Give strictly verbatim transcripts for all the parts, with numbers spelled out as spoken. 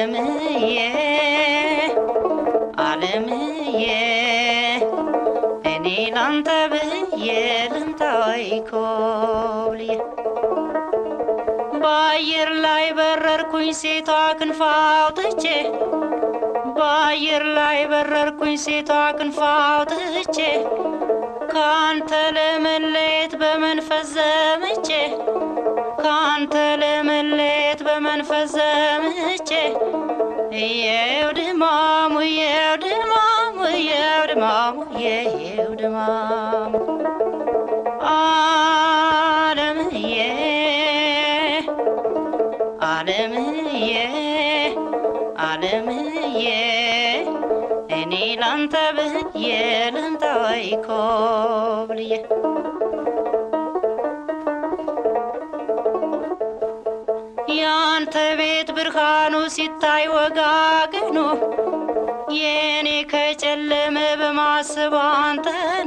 ዓለምዬ ዓለምዬ እኔ ላንተ ብዬ ልምጣ ወይ ኮብልዬ በአየር ላይ በረርኩኝ ሴቷ ክንፍ አውጥቼ በአየር ላይ በረርኩኝ ሴቷ ክንፍ አውጥቼ ካንተ ለመለየት በመንፈስ ዘምቼ ካንተ ለመለየት በመንፈስ ዘምቼ እየው ድማሙ እየው ድማሙ እየው ድማሙ እየው ድማሙ ዓለምዬ ዓለምዬ ዓለምዬ እኔ ላንተ ብዬ ልምጣ ወይ ኮብልዬ ያንተ ቤት ብርሃኑ ሲታይ ወጋገኑ የኔ ከጨለመ በማሰብ አንተኑ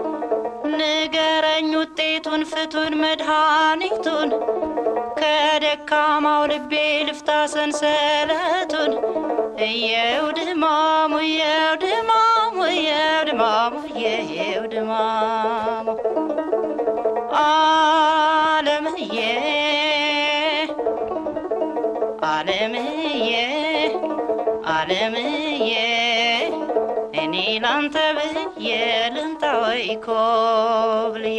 ንገረኝ ውጤቱን ፍቱን መድኃኒቱን ከደካማው ልቤ ልፍታ ሰንሰለቱን እየው ድማሙ እየው ድማሙ እየው ድማሙ እየው ድማሙ ዓለምዬ ዓለምዬ ዓለምዬ እኔ ላንተ ብዬ ልምጣ ወይ ኮብልዬ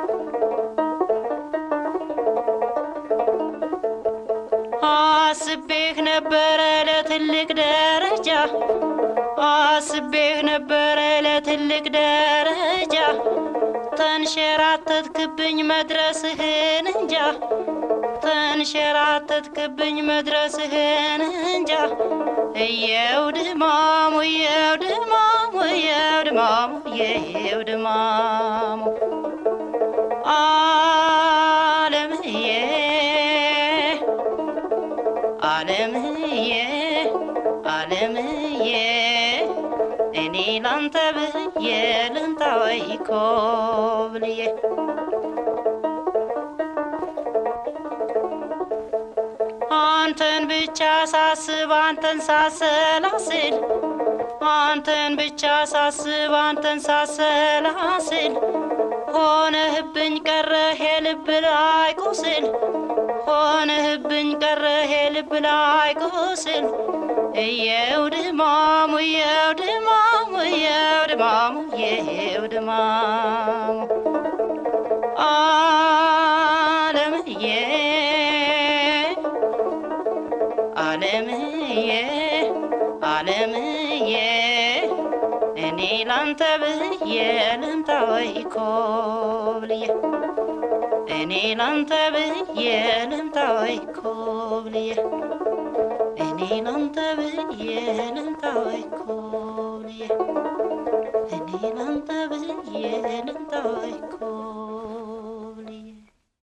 አስቤህ ነበረ ለትልቅ ደረጃ አስቤህ ነበረ ለትልቅ ደረጃ ተንሸራተትክብኝ መድረስህን እንጃ ተንሸራተትክብኝ መድረስህን እንጃ እየው ድማሙ እየው ድማሙ እየው ድማሙ እየው ድማሙ ዓለምዬ ዓለምዬ ዓለምዬ እኔ ላንተ ብዬ ልምጣ ወይ ኮብልዬ አንተን ብቻ ሳስብ አንተን ሳሰላስል አንተን ብቻ ሳስብ አንተን ሳሰላስል ሆነህብኝ ቀረህ የልብ ላይ ቁስል ሆነህብኝ ቀረህ የልብ ላይ ቁስል እየው ድማሙ እየው ድማሙ እየው ድማሙ እየው ድማሙ ዓለምዬ ዓለምዬ ዓለምዬ እኔ ላንተ ብዬ ልምጣ ወይ ኮብልዬ እኔ ላንተ ብዬ ልምጣ ወይ ኮብልዬ እኔ ላንተ ብዬ ልምጣ ወይ ኮብልዬ እኔ ላንተ ብዬ ልምጣ ወይ ኮብልዬ